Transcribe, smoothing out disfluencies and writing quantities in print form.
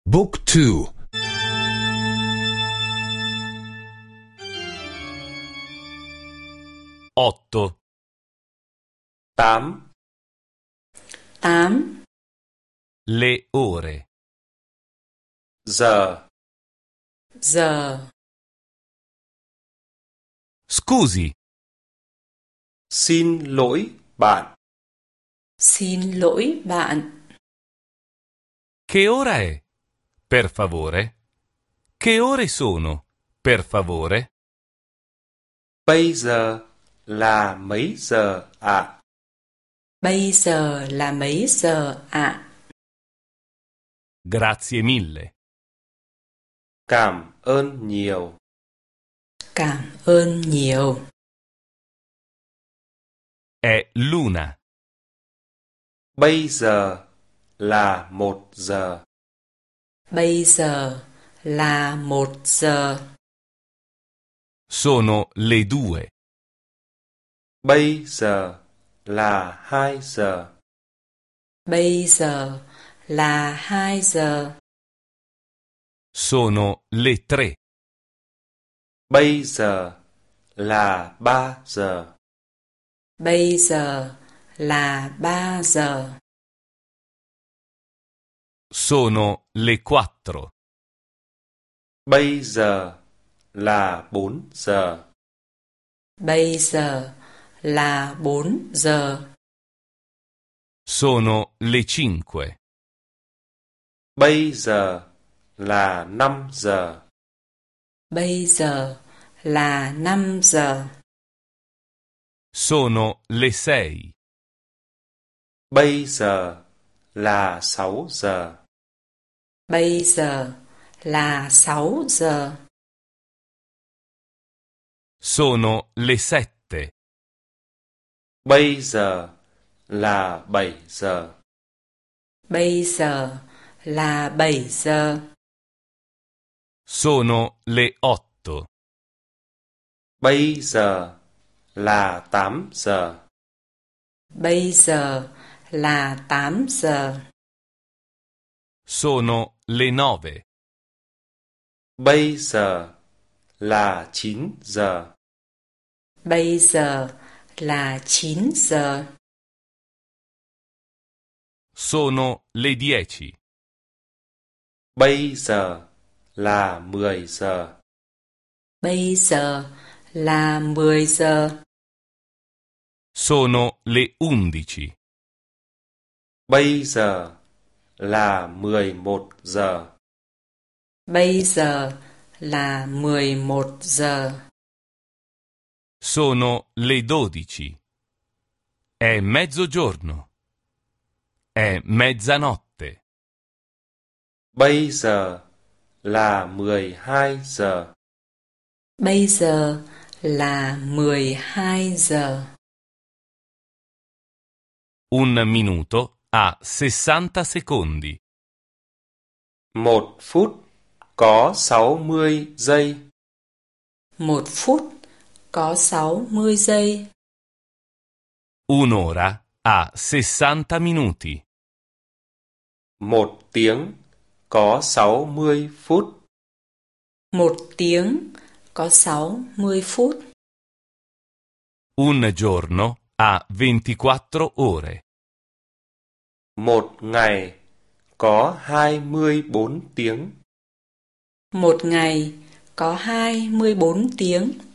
Book 2. 8. 8. 8. Le ore. Giờ. Giờ. Scusi, Xin lỗi bạn. Xin lỗi bạn. che ora è? Per favore? Che ore sono? Per favore? Bây giờ là mấy giờ ạ? Bây giờ là mấy giờ ạ? Grazie mille. Cảm ơn nhiều. Cảm ơn nhiều. È l'una. Bây giờ là 1 giờ. Bây giờ là 1 giờ. Sono le 2. Bây giờ là 2 giờ. Bây giờ là 2 giờ. Sono le 3. Bây giờ là 3 giờ. Bây giờ là 3 giờ. Sono le 4. Bây giờ là 4 giờ. Bây giờ là 4 giờ. Sono le 5. Bây giờ là 5 giờ. Bây giờ là 5 giờ. Sono le 6. Bây giờ là 6 giờ. Bây giờ là 6 giờ. Sono le 7. Bây giờ là 7 giờ. Bây giờ là 7 giờ. Sono le 8. Bây giờ là 8 giờ. Bây giờ là 8 giờ. Sono le 9. Bây giờ là 9 giờ. Bây giờ là 9 giờ. Sono le 10. Bây giờ là 10 giờ. Bây giờ là 10 giờ. Sono le 11. Bây giờ là 11 giờ. Bây giờ là 11 giờ. Sono le 12. È mezzogiorno. È mezzanotte. Bây giờ là 12 giờ. Bây giờ là 12 giờ. Un minuto ha 60 secondi. 1 phút có 60 giây. 1 phút có 60 giây. Un'ora ha 60 minuti. 1 tiếng có 60 phút. 1 tiếng có 60 phút. Un giorno ha 24 ore. 1 ngày có 24 tiếng. 1 ngày có 24 tiếng.